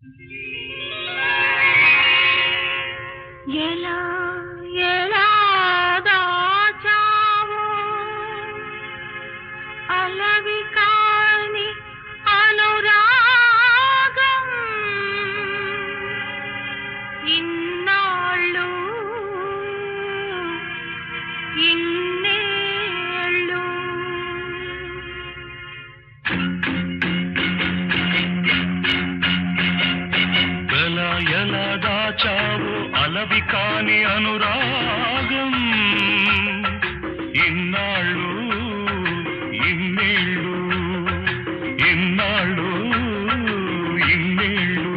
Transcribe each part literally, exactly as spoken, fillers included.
ఎలా ఎలా దాచావో అలవి కాని అనురాగం ఇన్నాళ్ళు ఇన్నేళ్ళు ఎలా ఎలా దాచావు అలవి కాని అనురాగం ఇన్నాళ్ళు ఇన్నేళ్ళు ఇన్నాళ్ళు ఇన్నేళ్ళు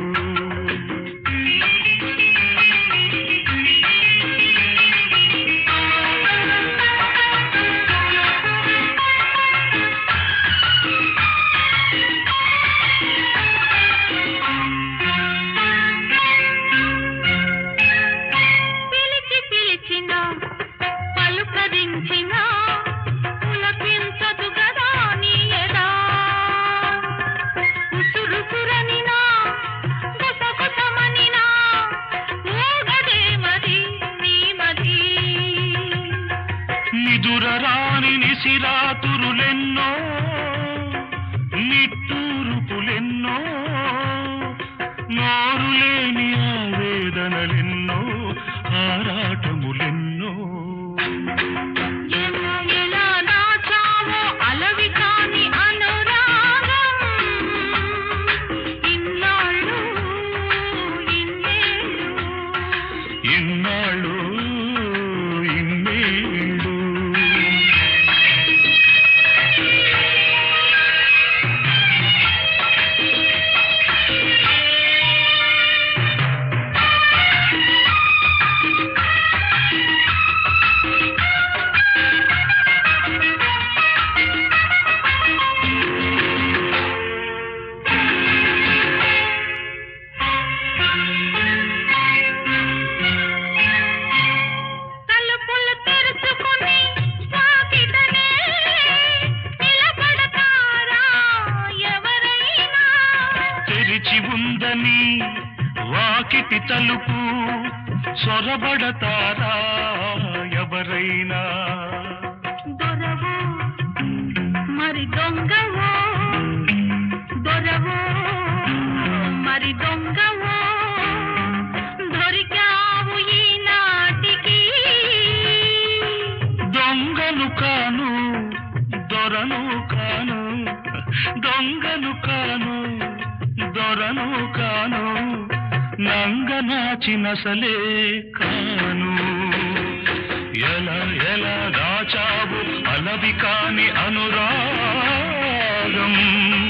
నిదురరాని నిసిరాతురులెన్నో నిట్టూరుపులెన్నో నోరులేని ఆవేదనలెన్నో ఆరాటములెన్నో ఎలా దాచావో అలవి కాని అనురాగం ఇన్నాళ్ళు ఇన్నేళ్ళు ఇన్నాళ్ళు ఇన్నేళ్ళు తెరిచి ఉందని వాకిటి తలుపు సొరబడతారా ఎవరైనా దొరవో మరి దొంగవో దొరవో మరి దొంగవో దొరికావు ఈనాటికి దొంగను కాను దొరను కాను దొంగను కాను దొరను కాను నంగనాచినసలే కాను ఎలా ఎలా దాచావు అలవి కాని అనురాగం